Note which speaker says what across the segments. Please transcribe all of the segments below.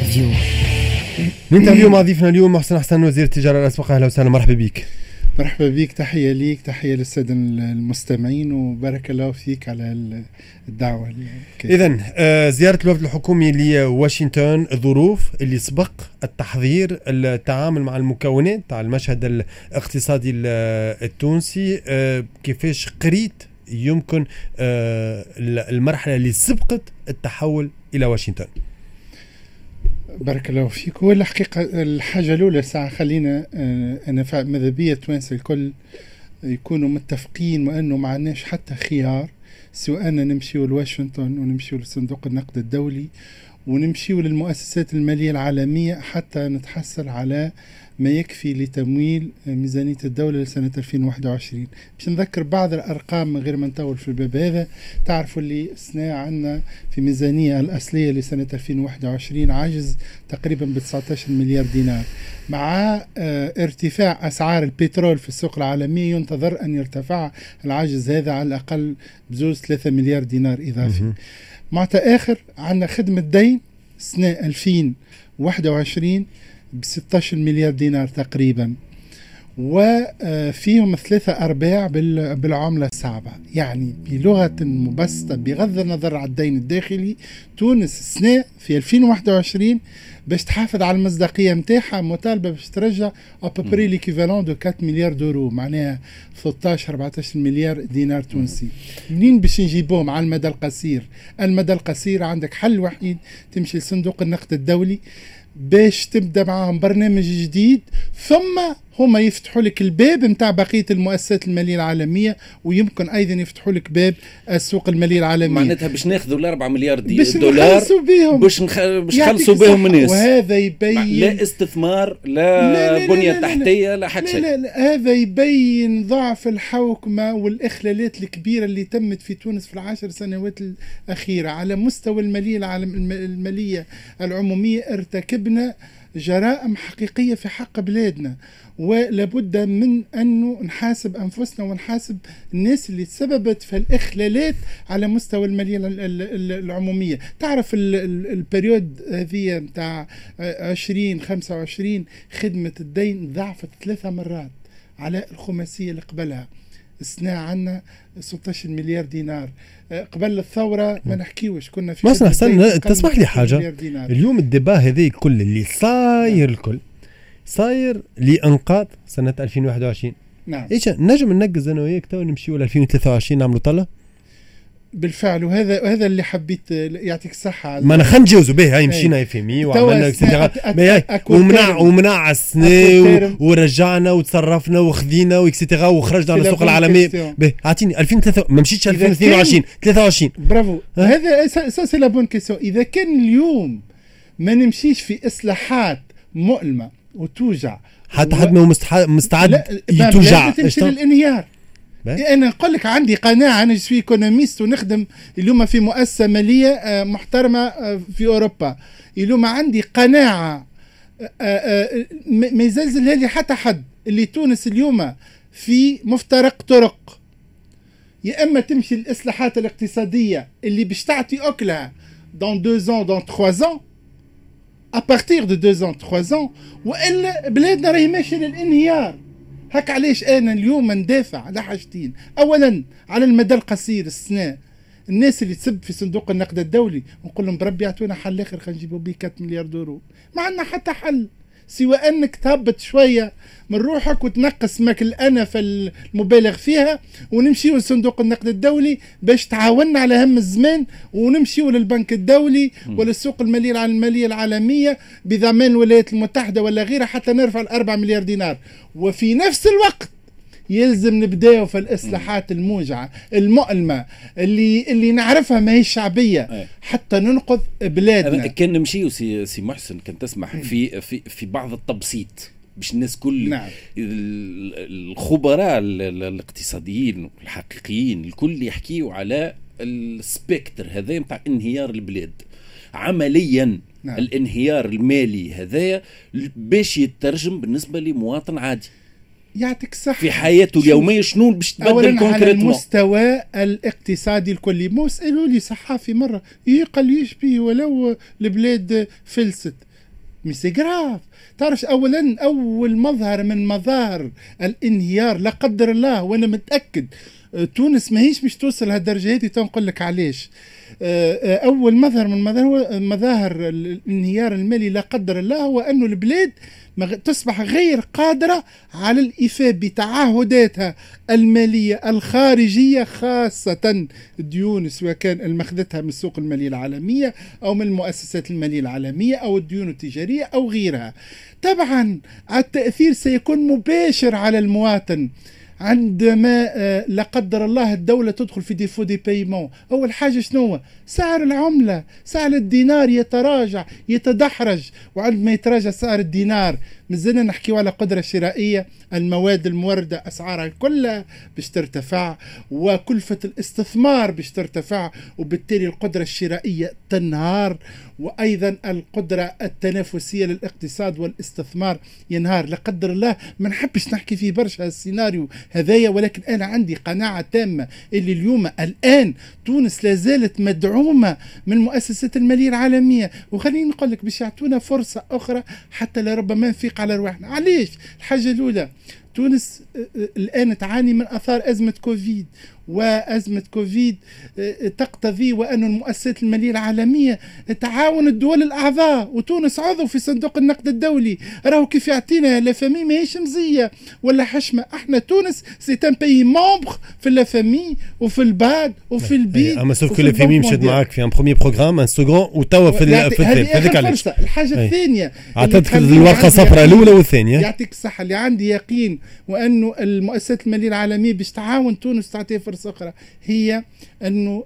Speaker 1: انترفيو.
Speaker 2: ننترفيو مع ضيفنا اليوم محسن حسن وزير التجارة الأسبق. أهلا وسهلا، مرحبا بك.
Speaker 3: مرحبا بك، تحية ليك، تحية للسادة المستمعين، وبارك الله فيك على الدعوة.
Speaker 2: إذن زيارة الوفد الحكومي لواشنطن، الظروف اللي سبق التحضير، التعامل مع المكونات تاع المشهد الاقتصادي التونسي، كيفاش قريت يمكن المرحلة اللي سبقت التحول إلى واشنطن؟
Speaker 3: بارك الله فيك. هو الحقيقة الحاجة الأولى ساعة خلينا أنا ماذا بيا التوانسة الكل يكونوا متفقين وأنه ما عندناش حتى خيار سواء أن نمشيو لواشنطن ونمشيو لصندوق النقد الدولي ونمشيو للمؤسسات المالية العالمية حتى نتحصل على ما يكفي لتمويل ميزانية الدولة لسنة 2021. باش نذكر بعض الأرقام من غير ما نطول في الباب هذا. تعرفوا اللي السنة عندنا في ميزانية الأصلية لسنة 2021 عجز تقريبا ب 19 مليار دينار، مع ارتفاع أسعار البترول في السوق العالمية ينتظر أن يرتفع العجز هذا على الأقل بزوز 3 مليار دينار إضافي. معناتها آخر عندنا خدمة دين سنة 2021 ب 16 مليار دينار تقريبا، وفيهم 3/4 بالعملة الصعبة. يعني بلغة مبسطة بغض النظر عن الدين الداخلي، تونس السنة في 2021 باش تحافظ على المصداقية متاعها مطالبة باش ترجع أبري ليكيفالون دو 4 مليار دورو، معناها 13-14 مليار دينار تونسي. منين باش نجيبوهم على المدى القصير؟ المدى القصير عندك حل وحيد، تمشي لصندوق النقد الدولي باش تبدأ معهم برنامج جديد، ثم هما يفتحوا لك الباب متاع بقية المؤسسات المالية العالمية، ويمكن أيضا يفتحوا لك باب السوق المالية العالمية.
Speaker 4: معناتها باش ناخذوا ال4 مليار
Speaker 3: باش
Speaker 4: دولار
Speaker 3: نخلصوا بيهم،
Speaker 4: باش نخلصوا بهم الناس.
Speaker 3: وهذا يبين
Speaker 4: لا استثمار، لا بنية تحتية، لا حتى شيء.
Speaker 3: لا، هذا يبين ضعف الحوكمة والإخلالات الكبيرة اللي تمت في تونس في ال10 سنوات الأخيرة على مستوى المالية العمومية. ارتكبنا جرائم حقيقية في حق بلادنا، ولابد من أنه نحاسب أنفسنا ونحاسب الناس اللي تسببت في الإخلالات على مستوى المالية العمومية. تعرف البريود هذه متاع 2025 خدمة الدين ضعفت 3 مرات على الخماسية اللي قبلها. السنة عنا 16 مليار دينار، قبل الثورة ما نحكيوش كنا في
Speaker 2: بس نحسن تسمح لي حاجة. اليوم الدبا هذه الكل اللي صاير الكل صاير لإنقاذ سنة 2021.
Speaker 3: نعم.
Speaker 2: إيش نجم ننجز أنا وياك تو نمشيو ل 2023 نعملوا طلة
Speaker 3: بالفعل، وهذا اللي حبيت يعطيك الصحة.
Speaker 2: ما نخن نجوزوا به. هاي مشينا FMI وعملنا ومنع السنة ورجعنا وتصرفنا وخذينا وإكسيتيرا وخرجنا على السوق العالمية. به أعطيني 2003 ما مشيتش 2022 23.
Speaker 3: برافو. هذا سي لا بون كيسيون. إذا كان اليوم ما نمشيش في إصلاحات مؤلمة وتوجع،
Speaker 2: حتى حد ما مستعد يتوجع
Speaker 3: تمشي للانهيار. انا نقول لك عندي قناعه، انا سوي ايكونوميست ونخدم اليوم في مؤسسه ماليه محترمه في اوروبا. اليوم عندي قناعه ما يزلزلها لي حتى حد، اللي تونس اليوم في مفترق طرق. يا اما تمشي الاصلاحات الاقتصاديه اللي باش تعطي اكلها dans 2 ans dans 3 ans à partir de 2 ans 3 ans، وإلا بلادنا راهي ماشية للانهيار. هك علاش أنا اليوم ندافع على حاجتين. أولا على المدى القصير، السنة الناس اللي تسب في صندوق النقد الدولي ونقول لهم بربي يعطونا حل آخر خلينا نجيبوا بيه 4 مليار دورو. ما عندنا حتى حل سوى أنك تهبط شوية من روحك وتنقص ماك الأنف المبالغ فيها، ونمشيو لصندوق النقد الدولي باش تعاوننا على هم الزمان، ونمشيو للبنك الدولي وللسوق المالية العالمية بضمان الولايات المتحدة ولا غيرها حتى نرفع 4 مليار دينار. وفي نفس الوقت يلزم نبداو في الإصلاحات الموجعة المؤلمة اللي نعرفها ما هي الشعبية حتى ننقذ بلادنا.
Speaker 4: كان نمشيو سي محسن، كان تسمح في بعض التبسيط باش الناس كل
Speaker 3: نعم.
Speaker 4: الخبراء الاقتصاديين الحقيقيين الكل يحكيوا على السبيكتر هذا متاع انهيار البلاد عمليا. نعم. الانهيار المالي هذا باش يترجم بالنسبة لمواطن عادي
Speaker 3: يعطيك صح
Speaker 4: في حياته اليومية شنو باش تبدل
Speaker 3: كونكريتمون على المستوى الاقتصادي الكلي. مو سألوا لي صحافي مرة قال ليش بيه ولو البلاد فلست، سي جراف. تعرف اولا اول مظهر من مظاهر الانهيار لا قدر الله، وانا متاكد تونس ماهيش مش توصل هالدرجه هذه، تنقول لك علاش. اول مظهر من مظاهر الانهيار المالي لا قدر الله هو انه البلاد تصبح غير قادرة على الإيفاء بتعهداتها المالية الخارجية، خاصة الديون سواء كان المخذتها من السوق المالية العالمية أو من المؤسسات المالية العالمية أو الديون التجارية أو غيرها. طبعا التأثير سيكون مباشر على المواطن عندما لا قدر الله الدولة تدخل في ديفو دي بايمون. أول حاجة شنو؟ سعر العملة، سعر الدينار يتراجع يتدحرج، وعندما يتراجع سعر الدينار مازلنا نحكيو على قدرة شرائية، المواد الموردة أسعارها كلها باش ترتفع، وكلفة الاستثمار باش ترتفع، وبالتالي القدرة الشرائية تنهار، وأيضا القدرة التنافسية للاقتصاد والاستثمار ينهار. لا قدر الله ما نحبش نحكي فيه برشا السيناريو هذايا، ولكن أنا عندي قناعة تامة اللي اليوم الآن تونس لازالت مدعومة من المؤسسات المالية العالمية، وخليني نقول لك باش يعطونا فرصة أخرى حتى لربما نفيق على رواحنا. علاش؟ الحاجة الأولى، تونس الآن تعاني من أثار أزمة كوفيد، وأزمة كوفيد تقتضي وأن المؤسسات المالية العالمية تعاون الدول الأعضاء، وتونس عضو في صندوق النقد الدولي. راهو كيف يعطينا لافامي ماهيش مزية ولا حشمة، احنا تونس سي ان بيي ممبر في اللافامي وفي الباد وفي البيد.
Speaker 2: اما سوف كو لافامي مشات معاك في ان بروميير بروغرام ان سكون وتوا في هذيك علاش.
Speaker 3: الحاجة الثانية
Speaker 2: عطتك الورقة الصفراء الأولى والثانية.
Speaker 3: يعطيك الصحة، اللي عندي يقين وأنه المؤسسات المالية العالمية باش تعاون تونس تعطيها فرصة أخرى، هي أنه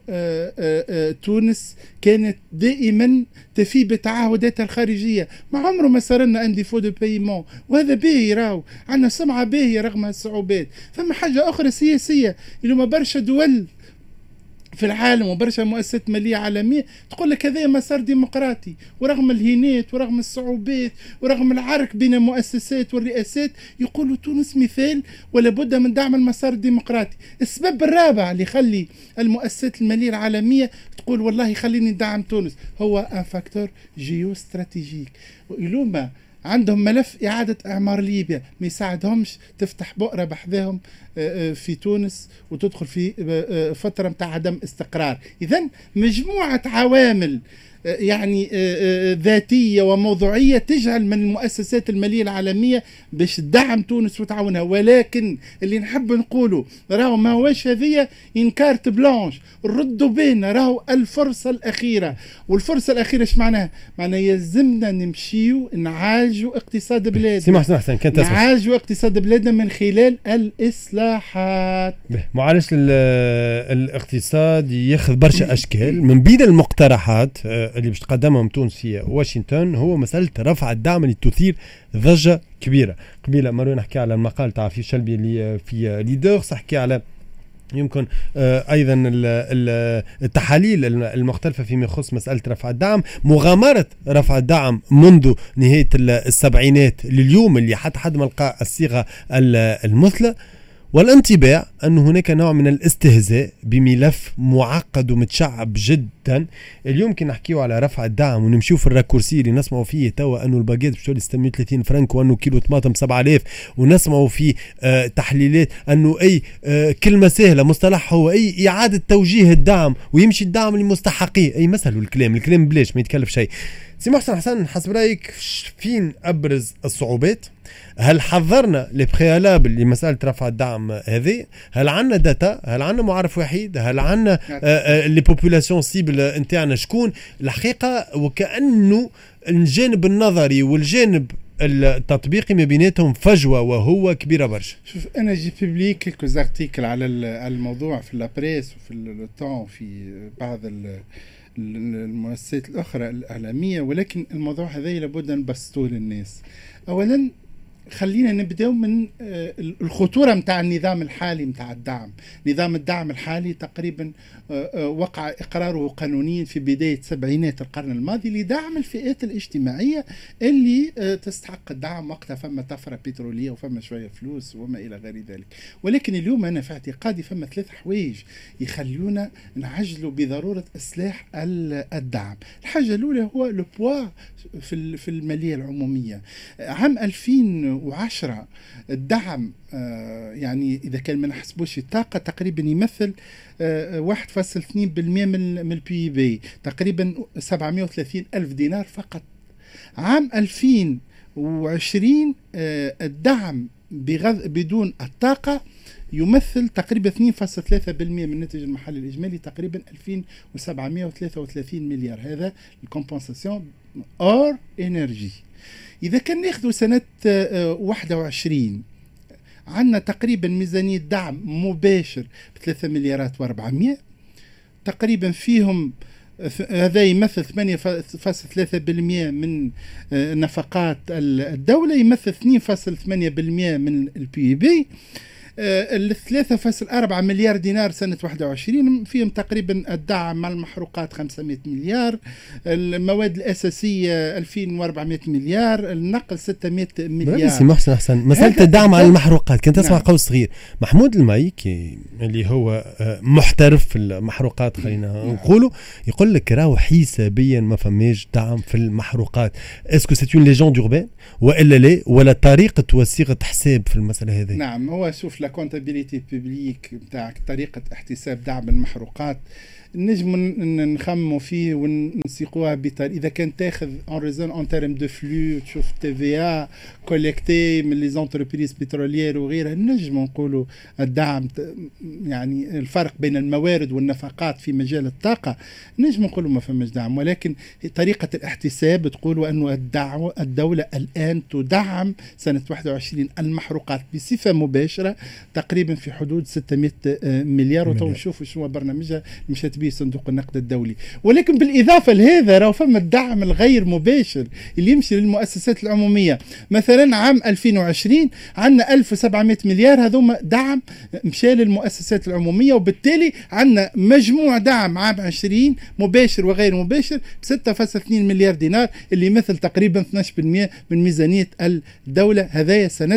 Speaker 3: تونس كانت دائما تفي بتعهداتها الخارجية، ما عمره ما صارنا عندي ديفو دو بايمون، وهذا باهي، راهو عندنا سمعة باهية رغم الصعوبات. فما حاجة أخرى سياسية، اللي ما برشا دول في العالم وبرشا مؤسسات مالية عالمية تقول لك هذا مسار ديمقراطي، ورغم الهينات ورغم الصعوبات ورغم العرك بين المؤسسات والرئاسات يقولوا تونس مثال ولا بد من دعم المسار الديمقراطي. السبب الرابع اللي يخلي المؤسسات المالية العالمية تقول والله خليني ندعم تونس هو ان فاكتور جيو استراتيجيك. وإلوما عندهم ملف إعادة إعمار ليبيا ما يساعدهمش تفتح بؤرة بحذاهم في تونس وتدخل في فترة متاع عدم استقرار. إذن مجموعة عوامل يعني ذاتية وموضوعية تجعل من المؤسسات المالية العالمية باش تدعم تونس وتعاونها. ولكن اللي نحب نقوله راهو ما هوش هذه إنكارت بلانش، ردوا بينا، راهو الفرصة الأخيرة. والفرصة الأخيرة ايش معناها؟ معناها يلزمنا نمشيو نعالجوا اقتصاد بلادنا، نعالجوا اقتصاد بلادنا من خلال الإصلاحات.
Speaker 2: معالجة الاقتصاد ياخذ برشا أشكال. من بين المقترحات اللي باش تقدمهم تونس في واشنطن هو مسألة رفع الدعم اللي تثير ضجة كبيرة. قبيلة مرة نحكي على المقال تاع في شلبي اللي في ليدرز، نحكي على يمكن أيضا التحاليل المختلفة فيما يخص مسألة رفع الدعم، مغامرة رفع الدعم منذ نهاية السبعينات لليوم اللي حتى ما لقى الصيغة المثلى، والانطباع أن هناك نوع من الاستهزاء بملف معقد ومتشعب جدا. اليوم كنا نحكيه على رفع الدعم ونمشيو في الراكورسي اللي نسمعوا فيه توا أنه الباجيت بتولي 630 فرنك وأنه كيلو طماطم 7000، ونسمعوا فيه تحليلات أنه أي كلمة سهلة مصطلح هو أي إعادة توجيه الدعم ويمشي الدعم للمستحقين. أي مسهل الكلام بلاش ما يتكلف شيء. سي محسن حسن، حسب رأيك فين أبرز الصعوبات؟ هل حضرنا لبريالابل لمسألة رفع الدعم هذه؟ هل عنا داتا؟ هل عنا معرف وحيد؟ هل عنا لي بوبولاسيون سيبل انتاعنا شكون؟ الحقيقة وكأنه الجانب النظري والجانب التطبيقي ما بيناتهم فجوة وهو كبيرة برشا.
Speaker 3: شوف أنا جي ببليك كيلكوز ارتيكل على الموضوع في لابريس وفي التون في بعض المؤسسات الأخرى الإعلامية، ولكن الموضوع هذا لابد أن نبسطوه للناس. أولا خلينا نبدأ من الخطورة متاع النظام الحالي متاع الدعم. نظام الدعم الحالي تقريبا وقع إقراره قانونيا في بداية سبعينات القرن الماضي لدعم الفئات الاجتماعية اللي تستحق الدعم وقتها فما طفرة بترولية وفما شوية فلوس وما إلى غير ذلك. ولكن اليوم أنا في اعتقادي فما 3 حوايج يخلونا نعجلوا بضرورة إصلاح الدعم. الحاجة الأولى هو البوا في المالية العمومية. عام 2010 الدعم يعني إذا كان ما نحسبوش الطاقة تقريبا يمثل 1.2% من البي بي، تقريبا 730 ألف دينار فقط. عام 2020 الدعم بدون الطاقة يمثل تقريبا 2.3% من الناتج المحلي الإجمالي، تقريبا 2733 مليار. هذا الكومبنساسيون اور انرجي. إذا كان ناخذ سنة 21 عندنا تقريبا ميزانية دعم مباشر ب3 مليارات و400 تقريبا، فيهم هذا يمثل 8.3% من نفقات الدولة، يمثل 2.8% من البي بي. 3.4 مليار دينار سنة 21 فيهم تقريبا الدعم مع المحروقات 500 مليار، المواد الأساسية 2400 مليار، النقل 600 مليار.
Speaker 2: سي محسن أحسن مسألة الدعم على المحروقات كنت أسمع قول صغير محمود المايكي اللي هو محترف في المحروقات خلينا نقوله يقول لك راهو حسابيا ما فماش دعم في المحروقات. اسكو سيت اون ليجوند اوربان ولا لا ولا طريقة وصيغة حساب في المسألة هذه؟
Speaker 3: نعم، هو شوف لا كونتابيليتي بوبليك نتاعك طريقة احتساب دعم المحروقات نجم نخمو فيه ونسيقوها بطريقة. إذا كان تاخذ en raison en termes de flux تشوف TVA كولكتي من لي زونتربريز بتروليير وغيرها، نجم نقولوا الدعم يعني الفرق بين الموارد والنفقات في مجال الطاقة نجم نقولوا ما فماش دعم. ولكن طريقة الاحتساب تقولوا أنه الدولة الآن تدعم سنة 21 المحروقات بصفة مباشرة تقريبا في حدود 600 مليار. وتنشوفوا شو برنامجها مشات به صندوق النقد الدولي. ولكن بالإضافة لهذا راهو فما الدعم الغير مباشر اللي يمشي للمؤسسات العمومية. مثلا عام 2020 عندنا 1700 مليار هذوما دعم مشى للمؤسسات العمومية، وبالتالي عندنا مجموع دعم عام 20 مباشر وغير مباشر ب 6.2 مليار دينار اللي يمثل تقريبا 12% من ميزانية الدولة. هذايا سنة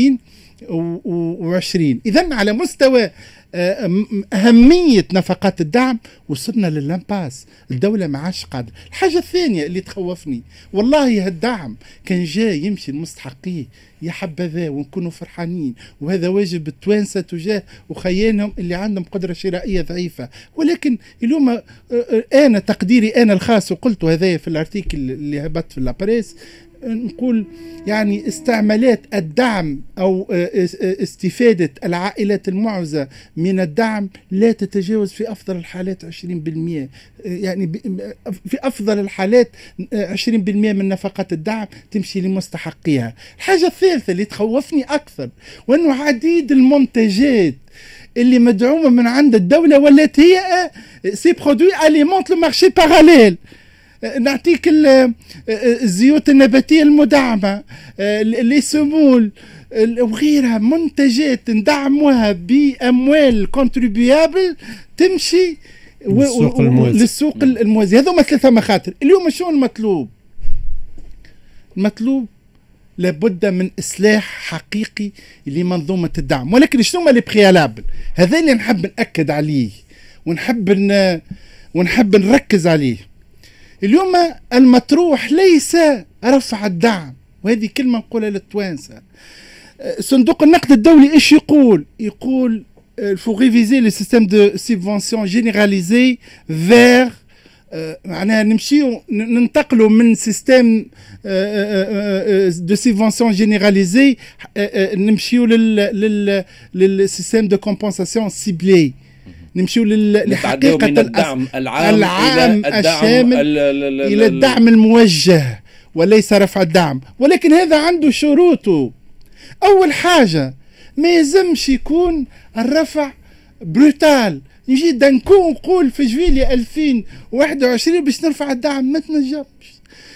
Speaker 3: 2020. إذن على مستوى أهمية نفقات الدعم وصلنا لللامباس، الدولة ما عادش قادرة. الحاجة الثانية اللي تخوفني والله هالدعم كان جاي يمشي المستحقيه يا حبذا ونكونوا فرحانين، وهذا واجب التوانسة تجاه وخيانهم اللي عندهم قدرة شرائية ضعيفة. ولكن اليوم أنا تقديري أنا الخاص وقلت هذا في الارتيكل اللي هبط في الابريس، نقول يعني استعمالات الدعم أو استفادة العائلات المعوزة من الدعم لا تتجاوز في أفضل الحالات 20%. يعني في أفضل الحالات 20% من نفقات الدعم تمشي لمستحقيها. الحاجة الثالثة اللي تخوفني أكثر وأنه عديد المنتجات اللي مدعومة من عند الدولة والتي هي سي برودوي أليمونت لو مارشي باراليل. نعطيك الزيوت النباتية المدعمة، السمول وغيرها، منتجات ندعموها بأموال كونتريبيابل تمشي للسوق الموازي. هذوما 3 مخاطر. اليوم شو المطلوب لابد من إصلاح حقيقي لمنظومة الدعم. ولكن شنو ما البريالابل هذا اللي نحب نأكد عليه ونحب نركز عليه. اليوم المطروح ليس رفع الدعم، وهذه كلمة نقولها للتوانسة. صندوق النقد الدولي إيش يقول faut réviser le système de subvention généralisé vers معناها ننتقلوا من سيستم دو سيفونسيون جينيراليزي نمشيو للسيستم دو كومبنساسيون سيبلي، نمشيو لحقيقة
Speaker 4: الدعم
Speaker 3: العام الشامل إلى الدعم الموجه وليس رفع الدعم. ولكن هذا عنده شروطه. أول حاجة ما يلزمش يكون الرفع بروتال، نجي نقول في جويلية 2021 باش نرفع الدعم، ما تنجمش.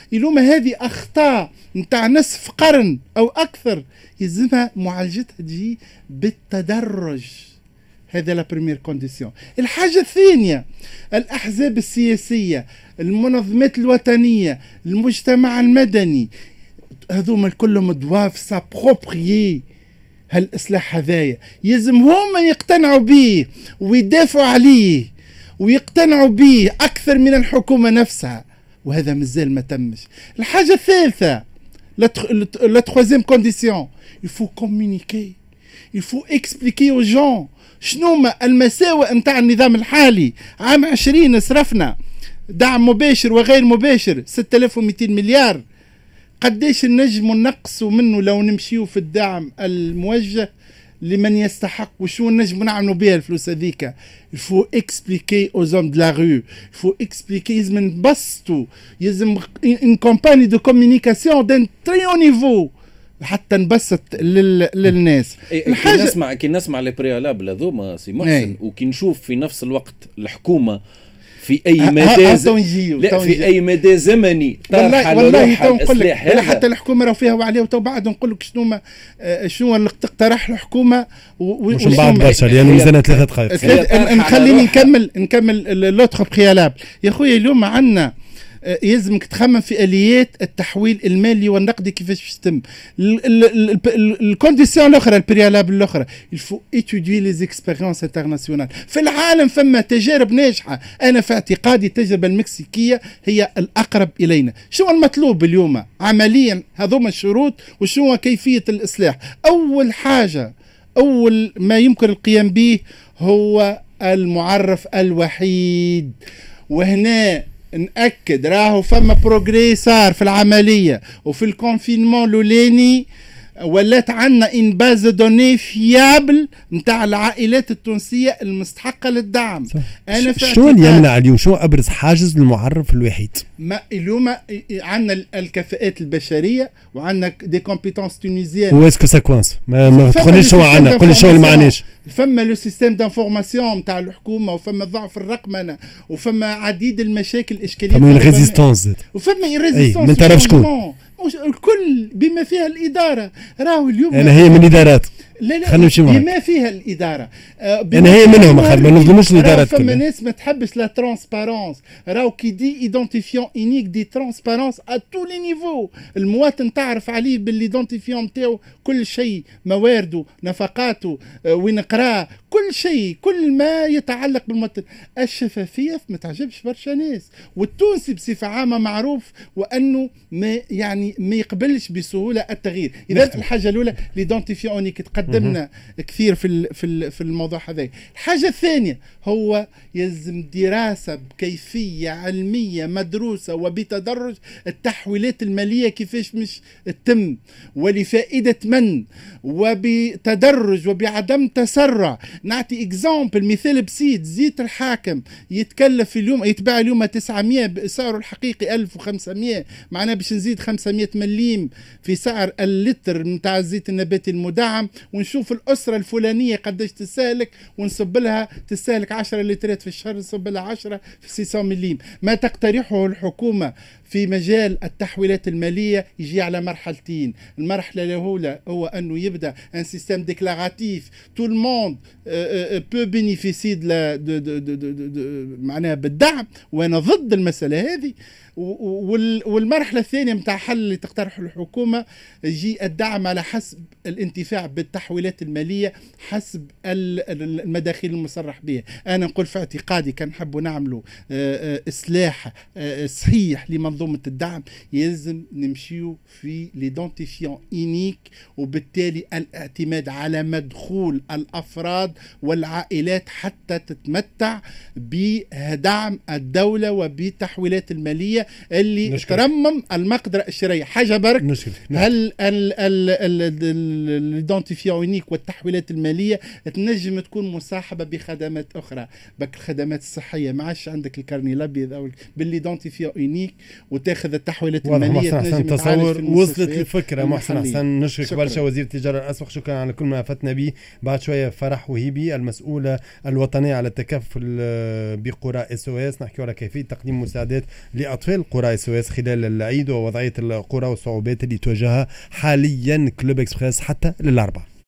Speaker 3: اليوم هذه اخطاء نتاع نصف قرن او اكثر، يلزمها معالجتها تجي بالتدرج. هذا لا بريمير كونديسيون. الحاجه الثانيه، الاحزاب السياسيه، المنظمات الوطنيه، المجتمع المدني، هذوما كلهم دواف سابروبريي هالاصلاح هذايا، يلزم هما يقتنعوا به ويدافعوا عليه ويقتنعوا به اكثر من الحكومه نفسها، وهذا مازال ما تمش. الحاجه الثالثه، لا troisième condition, il faut communiquer, il faut expliquer aux gens شنو المساوئ نتاع النظام الحالي. عام 20 صرفنا دعم مباشر وغير مباشر 6200 مليار، قديش نجموا نقصوا منه لو نمشيوا في الدعم الموجه لمن يستحق، وشو نجموا نعملوا بها الفلوس هذيك. il faut expliquer aux hommes de la rue, il faut expliquer، يلزم نبسطوا، يلزم une campagne de communication d'un très haut niveau حتى نبسط للناس.
Speaker 4: كي نسمع لي بريالابل هذوما سي محسن، وكي نشوف في نفس الوقت الحكومه في اي مدى في اي مدى زمني
Speaker 3: والله نقول لك حتى الحكومه راه فيها وعليها، وتو بعد نقول لك شنو اللي تقترح الحكومه
Speaker 2: مش بعد برشا لانه ميزانها 3 دقائق.
Speaker 3: خليني نكمل لوتر بريالابل يا خويا. اليوم عندنا يلزمك تخمم في اليات التحويل المالي والنقدي كيفاش باش يتم. الكونديسيون الاخرى البريالابل الاخرى، الفو ايتودي لي زيكسبيريونس انترناسيونال. في العالم فما تجارب ناجحه، انا في اعتقادي التجربه المكسيكيه هي الاقرب الينا. شو المطلوب اليوم عمليا؟ هذوما الشروط وشو كيفيه الاصلاح. اول حاجه، اول ما يمكن القيام به هو المعرف الوحيد، وهنا نأكد راهو فما بروغري صار في العملية. وفي الكونفينمون لولاني ولات عنا ان باز دوني فيابل نتاع العائلات التونسية المستحقة للدعم.
Speaker 2: انا شو اللي يمنع اليوم؟ شو ابرز حاجز المعرف الوحيد؟
Speaker 3: ما اليوم عندنا الكفاءات البشريه وعندنا دي كومبيتونس تونيزيان.
Speaker 2: هو اسكو ساكوانس ما تقوليش شو عندنا، قول شو اللي معناش.
Speaker 3: فما لو سيستيم دانفورماسيون نتاع الحكومه، وفما ضعف الرقمنه، وفما عديد المشاكل الاشكاليه،
Speaker 2: فما ريزيستانس،
Speaker 3: وفما ريزيستانس
Speaker 2: ما تعرفش شكون
Speaker 3: الكل بما فيها الاداره. راهو اليوم
Speaker 2: انا هي من الادارات،
Speaker 3: لا بما فيها الاداره،
Speaker 2: انا هي منهم، ما نظلموش الادارات.
Speaker 3: فما ناس ما تحبش لا ترانسبارونس. راهو كي دي ايدونتيفيون انيك دي ترانسبارونس ا تو لي نيفو. المواطن تعرف عليه بالايدونتيفيون نتاعو كل شيء، موارده، نفقاته، وين قرا، كل شيء، كل ما يتعلق بالمواطن. الشفافيه ما تعجبش برشا ناس، والتونسي بصفه عامه معروف وانه ما يقبلش بسهوله التغيير. اذا الحاجه الاولى ليدونتيفيون انيك، تقدمنا كثير في الموضوع هذا. الحاجه الثانيه هو يلزم دراسه بكيفيه علميه مدروسه وبتدرج التحويلات الماليه كيفاش مش تتم ولفائده من، وبتدرج وبعدم تسرع. نعطي اكزامبل، مثال بسيط. زيت الحاكم يتكلف اليوم، يتباع اليوم 900 بسعره الحقيقي 1500، معناه باش نزيد 500 مليم في سعر اللتر نتاع الزيت النباتي المدعم، ونشوف الأسرة الفلانية قديش تستهلك، ونصب لها تستهلك 10 لترات في الشهر، نصب لها 10 في 600 مليم. ما تقترحه الحكومة في مجال التحويلات المالية يجي على مرحلتين. المرحلة الأولى هو أنه يبدأ ان سيستم ديكلاراتيف تو الموند بو بينيفيسي معناها بالدعم، وأنا ضد المسألة هذه. والمرحلة الثانية متاع حل اللي تقترحه الحكومة يجي الدعم على حسب الانتفاع بالتحويلات المالية حسب المداخيل المصرح بها. أنا نقول في اعتقادي كان نحبوا نعملوا إصلاح صحيح لمنظومة الدعم، يلزم نمشيو في ليدونتيفيون إينيك، وبالتالي الاعتماد على مدخول الأفراد والعائلات حتى تتمتع بدعم الدولة وبالتحويلات المالية اللي ترمم المقدرة الشرائية. حاجة برك، هل الايدونتيفيونيك والتحويلات المالية تنجم تكون مصاحبة بخدمات أخرى، بك الخدمات الصحية ما عادش عندك الكارني الأبيض أو بالايدونتيفيونيك وتاخذ التحويلات المالية تنجم
Speaker 2: تصور. وصلت الفكرة محسن حسن، نشكرك برشا وزير التجارة الأسبق، شكرا على كل ما أفدنا به. بعد شوية فرح وهيبي المسؤولة الوطنية على التكفل بقرى SOS، نحكي على كيفية تقديم مساعدات لأطفال داخل قرى SOS خلال العيد ووضعية القرى والصعوبات اللي تواجهها حاليا كلوب اكسبريس حتى للأربعاء.